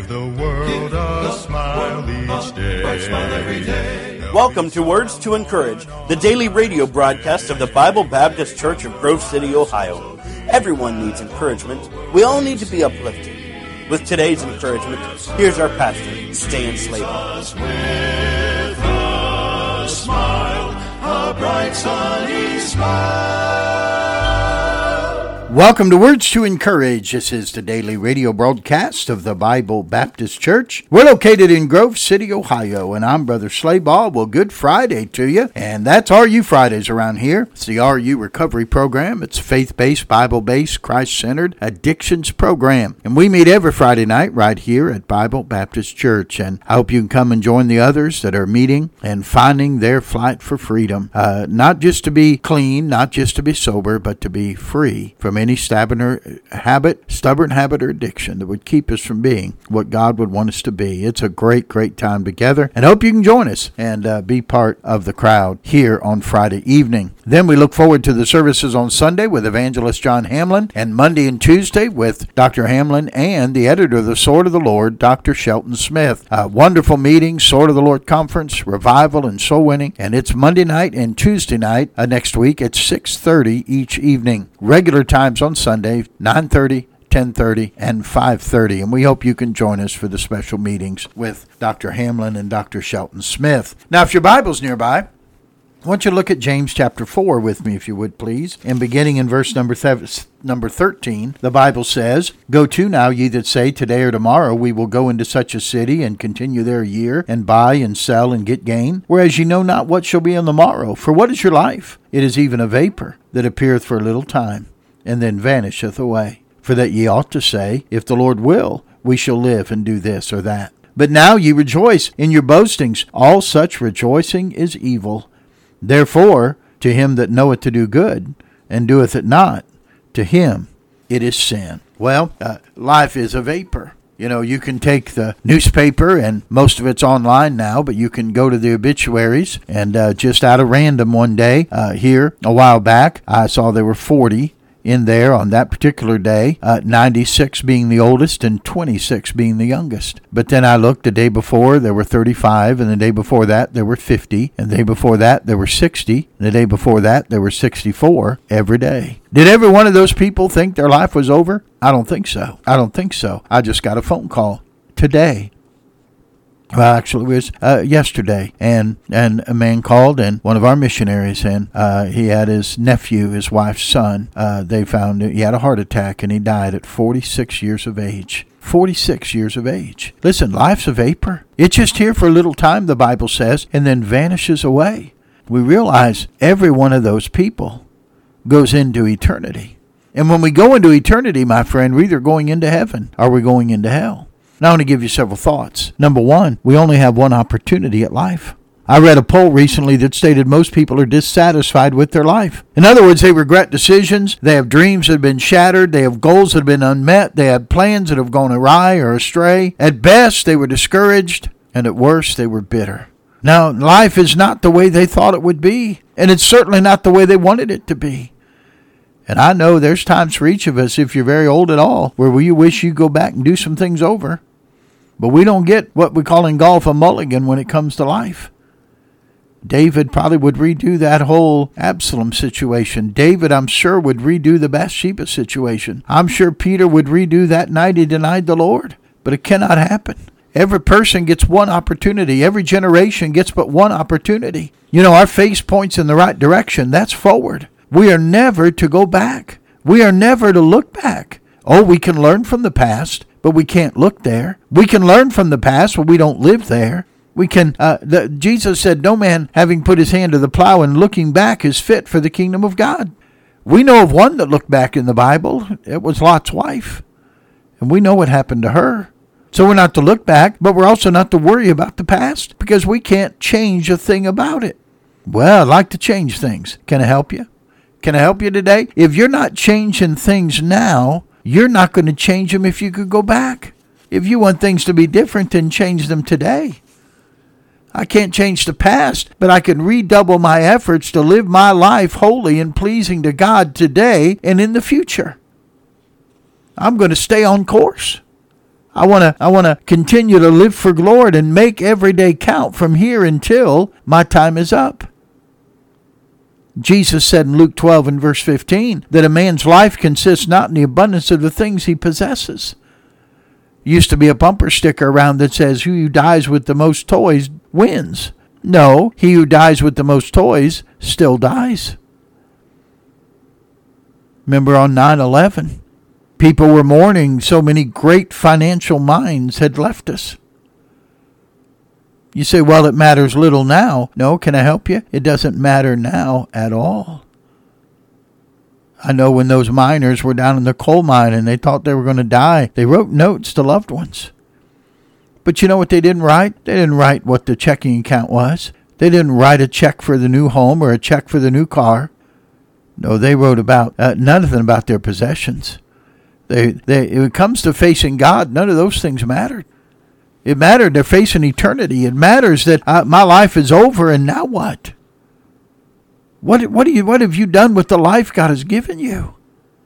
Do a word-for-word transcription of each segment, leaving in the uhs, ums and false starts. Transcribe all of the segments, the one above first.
Give the world a smile each day. Welcome to Words to Encourage, the daily radio broadcast of the Bible Baptist Church of Grove City, Ohio. Everyone needs encouragement. We all need to be uplifted. With today's encouragement, here's our pastor, Stan Slater. With a smile, a bright sunny smile. Welcome to Words to Encourage. This is the daily radio broadcast of the Bible Baptist Church. We're located in Grove City, Ohio, and I'm Brother Slayball. Well, good Friday to you, and that's R U Fridays around here. It's the R U Recovery Program. It's a faith-based, Bible-based, Christ-centered addictions program, and we meet every Friday night right here at Bible Baptist Church, and I hope you can come and join the others that are meeting and finding their flight for freedom, uh, not just to be clean, not just to be sober, but to be free from any stubborn habit, stubborn habit or addiction that would keep us from being what God would want us to be. It's a great, great time together, and I hope you can join us and uh, be part of the crowd here on Friday evening. Then we look forward to the services on Sunday with Evangelist John Hamlin, and Monday and Tuesday with Doctor Hamlin and the editor of the Sword of the Lord, Doctor Shelton Smith. A wonderful meeting, Sword of the Lord Conference, Revival, and Soul Winning, and it's Monday night and Tuesday night uh, next week at six thirty each evening. Regular times on Sunday, nine thirty, ten thirty, and five thirty. And we hope you can join us for the special meetings with Doctor Hamlin and Doctor Shelton Smith. Now, if your Bible's nearby, I want you to look at James chapter four with me, if you would, please. And beginning in verse number seven, number thirteen, the Bible says, "Go to now, ye that say, today or tomorrow we will go into such a city, and continue there a year, and buy and sell and get gain. Whereas ye know not what shall be on the morrow. For what is your life? It is even a vapor that appeareth for a little time, and then vanisheth away. For that ye ought to say, if the Lord will, we shall live and do this or that. But now ye rejoice in your boastings. All such rejoicing is evil. Therefore, to him that knoweth to do good, and doeth it not, to him it is sin." Well, uh, life is a vapor. You know, you can take the newspaper, and most of it's online now, but you can go to the obituaries, and uh, just out of random one day, uh, here, a while back, I saw there were forty in there on that particular day, uh, ninety-six being the oldest and twenty-six being the youngest. But then I looked the day before, there were thirty-five, and the day before that, there were fifty, and the day before that, there were sixty, and the day before that, there were sixty-four every day. Did every one of those people think their life was over? I don't think so. I don't think so. I just got a phone call today. Well, actually, it was uh, yesterday, and, and a man called, and one of our missionaries, and uh, he had his nephew, his wife's son. Uh, they found he had a heart attack, and he died at forty-six years of age. forty-six years of age. Listen, life's a vapor. It's just here for a little time, the Bible says, and then vanishes away. We realize every one of those people goes into eternity. And when we go into eternity, my friend, we're either going into heaven or we're going into hell. Now, I want to give you several thoughts. Number one, we only have one opportunity at life. I read a poll recently that stated most people are dissatisfied with their life. In other words, they regret decisions, they have dreams that have been shattered, they have goals that have been unmet, they have plans that have gone awry or astray. At best, they were discouraged, and at worst, they were bitter. Now, life is not the way they thought it would be, and it's certainly not the way they wanted it to be. And I know there's times for each of us, if you're very old at all, where you wish you go back and do some things over. But we don't get what we call in golf a mulligan when it comes to life. David probably would redo that whole Absalom situation. David, I'm sure, would redo the Bathsheba situation. I'm sure Peter would redo that night he denied the Lord. But it cannot happen. Every person gets one opportunity. Every generation gets but one opportunity. You know, our face points in the right direction. That's forward. We are never to go back. We are never to look back. Oh, we can learn from the past, but we can't look there. We can learn from the past, but we don't live there. We can. Uh, the, Jesus said, "No man having put his hand to the plow and looking back is fit for the kingdom of God." We know of one that looked back in the Bible. It was Lot's wife. And we know what happened to her. So we're not to look back, but we're also not to worry about the past because we can't change a thing about it. Well, I'd like to change things. Can I help you? Can I help you today? If you're not changing things now, you're not going to change them if you could go back. If you want things to be different, then change them today. I can't change the past, but I can redouble my efforts to live my life holy and pleasing to God today and in the future. I'm going to stay on course. I want to I want to continue to live for the Lord and make every day count from here until my time is up. Jesus said in Luke twelve and verse fifteen that a man's life consists not in the abundance of the things he possesses. Used to be a bumper sticker around that says, "Who dies with the most toys wins." No, he who dies with the most toys still dies. Remember on nine eleven, people were mourning so many great financial minds had left us. You say, well, it matters little now. No, can I help you? It doesn't matter now at all. I know when those miners were down in the coal mine and they thought they were going to die, they wrote notes to loved ones. But you know what they didn't write? They didn't write what the checking account was. They didn't write a check for the new home or a check for the new car. No, they wrote about uh, nothing about their possessions. They, they, when it comes to facing God, none of those things mattered. It mattered they're facing eternity. It matters that uh, my life is over, and now what? What, what, do you, what have you done with the life God has given you?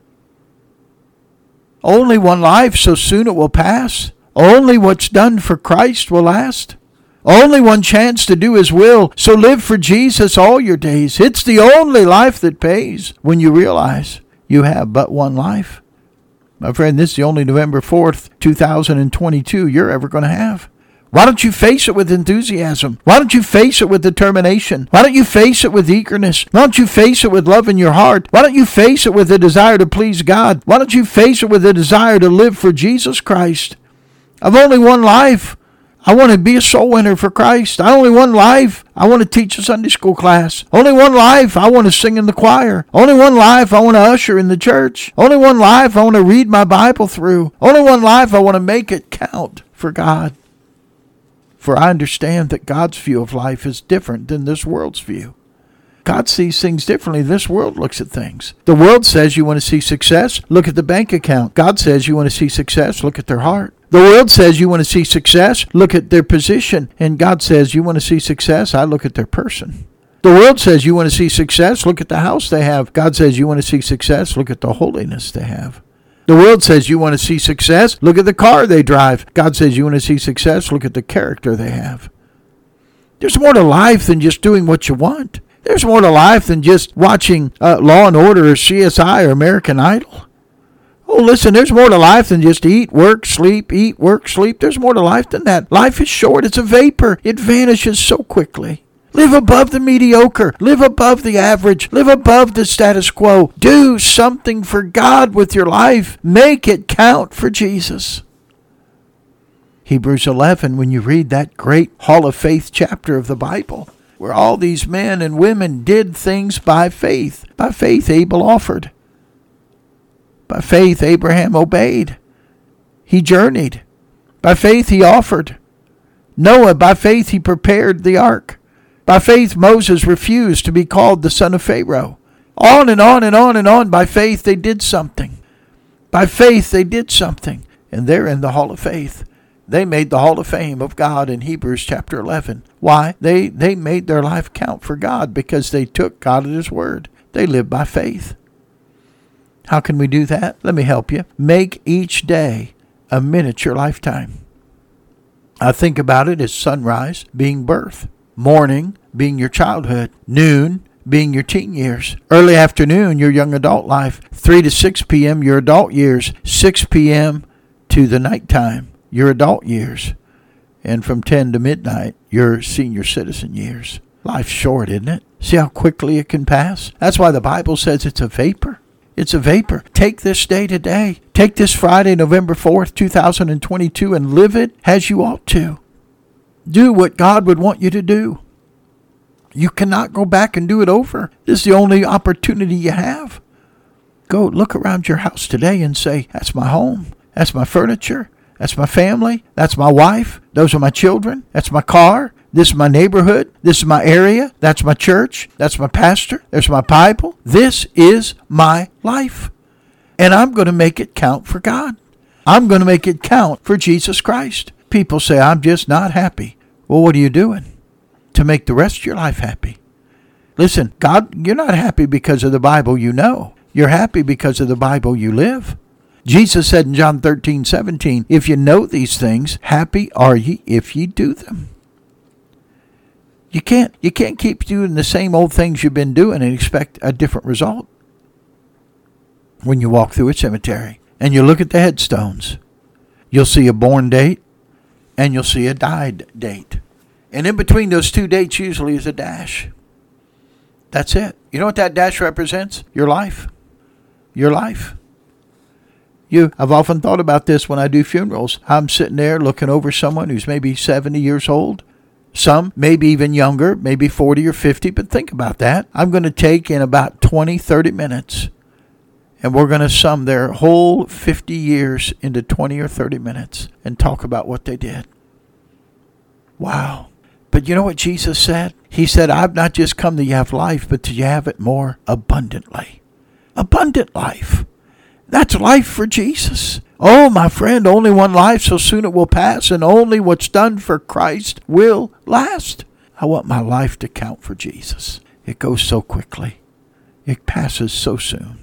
Only one life, so soon it will pass. Only what's done for Christ will last. Only one chance to do His will, so live for Jesus all your days. It's the only life that pays when you realize you have but one life. My friend, this is the only November fourth, two thousand twenty-two you're ever going to have. Why don't you face it with enthusiasm? Why don't you face it with determination? Why don't you face it with eagerness? Why don't you face it with love in your heart? Why don't you face it with a desire to please God? Why don't you face it with a desire to live for Jesus Christ? I've only one life. I want to be a soul winner for Christ. I only one life. I want to teach a Sunday school class. Only one life. I want to sing in the choir. Only one life. I want to usher in the church. Only one life. I want to read my Bible through. Only one life. I want to make it count for God. For I understand that God's view of life is different than this world's view. God sees things differently. This world looks at things. The world says you want to see success, look at the bank account. God says you want to see success, look at their heart. The world says you want to see success, look at their position. And God says you want to see success, I look at their person. The world says you want to see success, look at the house they have. God says you want to see success, look at the holiness they have. The world says you want to see success, look at the car they drive. God says you want to see success, look at the character they have. There's more to life than just doing what you want. There's more to life than just watching uh, Law and Order or C S I or American Idol. Oh, listen, there's more to life than just eat, work, sleep, eat, work, sleep. There's more to life than that. Life is short. It's a vapor. It vanishes so quickly. Live above the mediocre. Live above the average. Live above the status quo. Do something for God with your life. Make it count for Jesus. Hebrews eleven, when you read that great Hall of Faith chapter of the Bible, where all these men and women did things by faith. By faith, Abel offered. By faith, Abraham obeyed. He journeyed. By faith, he offered. Noah, by faith, he prepared the ark. By faith, Moses refused to be called the son of Pharaoh. On and on and on and on. By faith, they did something. By faith, they did something. And they're in the Hall of Faith. They made the Hall of Fame of God in Hebrews chapter eleven. Why? They, they made their life count for God because they took God at His word. They lived by faith. How can we do that? Let me help you. Make each day a miniature lifetime. I think about it as sunrise being birth, morning being your childhood, noon being your teen years, early afternoon your young adult life, three to six p.m. your adult years, six p.m. to the nighttime your adult years, and from ten to midnight your senior citizen years. Life's short, isn't it? See how quickly it can pass? That's why the Bible says it's a vapor. It's a vapor. Take this day today. Take this Friday, November fourth, two thousand twenty-two, and live it as you ought to. Do what God would want you to do. You cannot go back and do it over. This is the only opportunity you have. Go look around your house today and say, that's my home. That's my furniture. That's my family. That's my wife. Those are my children. That's my car. This is my neighborhood. This is my area. That's my church. That's my pastor. There's my Bible. This is my life. And I'm going to make it count for God. I'm going to make it count for Jesus Christ. People say, I'm just not happy. Well, what are you doing to make the rest of your life happy? Listen, God, you're not happy because of the Bible you know. You're happy because of the Bible you live. Jesus said in John thirteen seventeen, if you know these things, happy are ye if ye do them. You can't, you can't keep doing the same old things you've been doing and expect a different result. When you walk through a cemetery and you look at the headstones, you'll see a born date and you'll see a died date. And in between those two dates usually is a dash. That's it. You know what that dash represents? Your life. Your life. You, I've often thought about this when I do funerals. I'm sitting there looking over someone who's maybe seventy years old. Some maybe even younger, maybe forty or fifty. But think about that. I'm going to take in about twenty, thirty minutes. And we're going to sum their whole fifty years into twenty or thirty minutes and talk about what they did. Wow. But you know what Jesus said? He said, I've not just come that you have life, but that you have it more abundantly. Abundant life. That's life for Jesus. Oh, my friend, only one life, so soon it will pass, and only what's done for Christ will last. I want my life to count for Jesus. It goes so quickly. It passes so soon.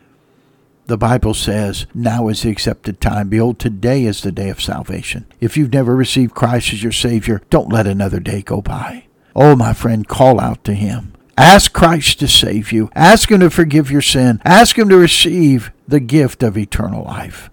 The Bible says, now is the accepted time. Behold, today is the day of salvation. If you've never received Christ as your Savior, don't let another day go by. Oh, my friend, call out to Him. Ask Christ to save you. Ask Him to forgive your sin. Ask Him to receive the gift of eternal life.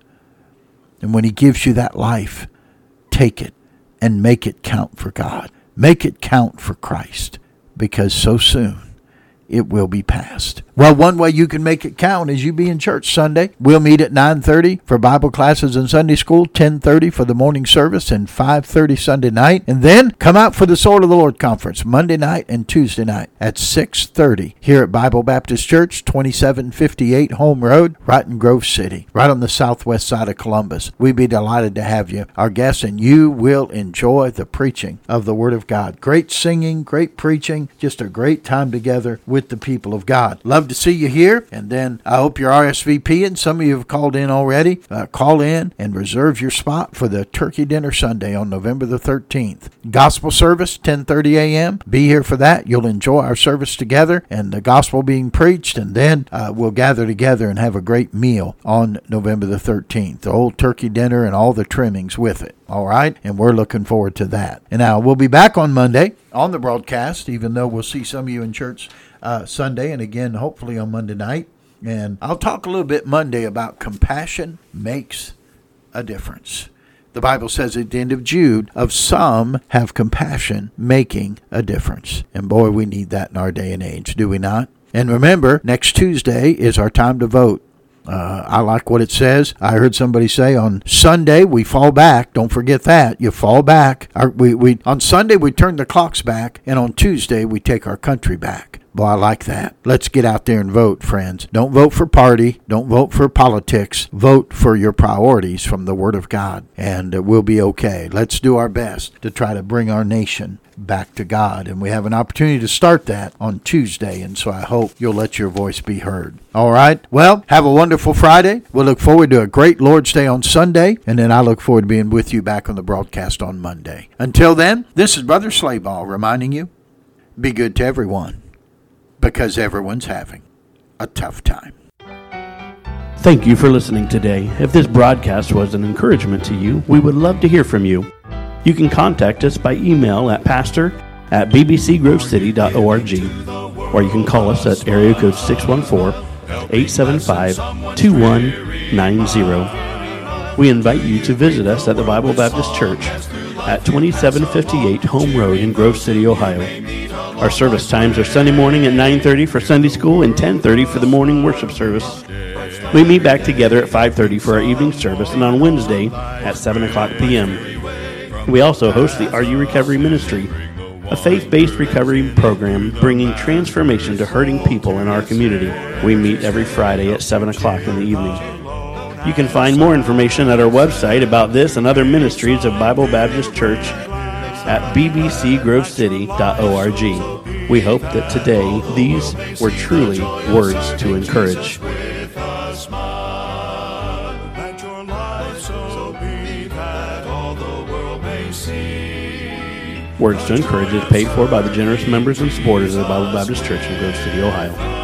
And when He gives you that life, take it and make it count for God. Make it count for Christ, because so soon it will be past. Well, one way you can make it count is you be in church Sunday. We'll meet at nine thirty for Bible classes and Sunday school, ten thirty for the morning service, and five thirty Sunday night. And then come out for the Sword of the Lord Conference Monday night and Tuesday night at six thirty here at Bible Baptist Church, twenty-seven fifty-eight Home Road, right in Grove City, right on the southwest side of Columbus. We'd be delighted to have you, our guests, and you will enjoy the preaching of the Word of God. Great singing, great preaching, just a great time together with the people of God. Love to see you here, and then I hope you're R S V P, and some of you have called in already. Uh, call in and reserve your spot for the Turkey Dinner Sunday on November the thirteenth. Gospel service, ten thirty a.m. Be here for that. You'll enjoy our service together and the gospel being preached, and then uh, we'll gather together and have a great meal on November the thirteenth. The old turkey dinner and all the trimmings with it. All right? And we're looking forward to that. And now we'll be back on Monday on the broadcast, even though we'll see some of you in church Uh, Sunday, and again hopefully on Monday night. And I'll talk a little bit Monday about compassion makes a difference. The Bible says at the end of Jude, of some have compassion making a difference. And boy, we need that in our day and age, do we not? And remember, next Tuesday is our time to vote. Uh, I like what it says. I heard somebody say on Sunday we fall back. Don't forget that. You fall back. Our, we, we, on Sunday we turn the clocks back, and on Tuesday we take our country back. Boy, I like that. Let's get out there and vote, friends. Don't vote for party. Don't vote for politics. Vote for your priorities from the Word of God, and uh, we'll be okay. Let's do our best to try to bring our nation back to God, and we have an opportunity to start that on Tuesday, and so I hope you'll let your voice be heard. All right? Well, have a wonderful Friday. We'll look forward to a great Lord's Day on Sunday, and then I look forward to being with you back on the broadcast on Monday. Until then, this is Brother Slayball reminding you, be good to everyone, because everyone's having a tough time. Thank you for listening today. If this broadcast was an encouragement to you, we would love to hear from you. You can contact us by email at pastor at b b c grove city dot org, or you can call us at area code six one four, eight seven five, two one nine zero. We invite you to visit us at the Bible Baptist Church at twenty-seven fifty-eight Home Road in Grove City, Ohio. Our service times are Sunday morning at nine thirty for Sunday school and ten thirty for the morning worship service. We meet back together at five thirty for our evening service, and on Wednesday at seven o'clock p.m. We also host the Are You Recovery Ministry, a faith-based recovery program bringing transformation to hurting people in our community. We meet every Friday at seven o'clock in the evening. You can find more information at our website about this and other ministries of Bible Baptist Church at b b c grove city dot org. We hope that today these were truly words to encourage. Words to Encourage is paid for by the generous members and supporters of the Bible Baptist Church in Grove City, Ohio.